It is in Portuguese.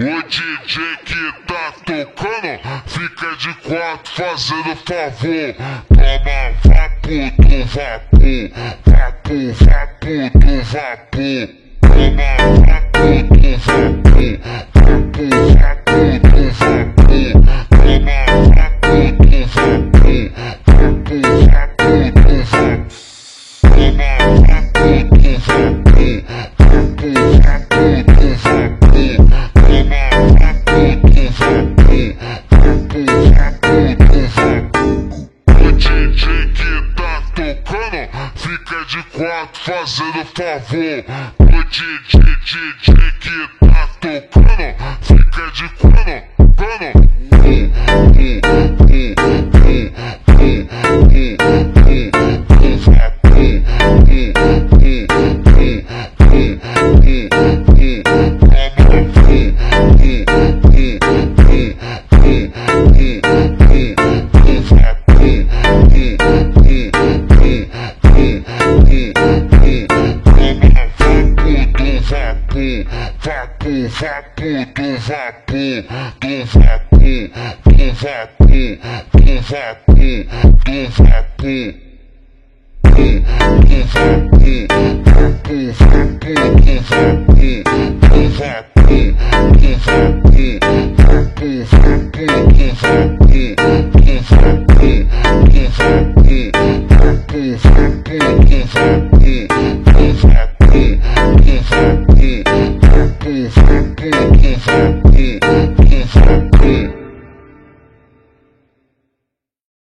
O DJ que tá tocando fica de quatro fazendo favor. Toma vapo do vapor, vapo, vapo do vapor. Toma vapo do vapor, vapo, vapo do vapor. Toma vapo do vapor, vapo, vapo do vapor. Toma vapo do vapor, vapo, vapo do vapor. O DJ que tá tocando fica de quatro fazendo favor. O DJ que tá tocando fica de quatro. Vapo, vapo do vapor, do vapor, do vapor, do vapor, do vapor. Do vapor, vapo, vapo do vapor, do vapor, do vapor, vapo, vapo do vapor, do vapor, do vapor, vapo, vapo do vapor.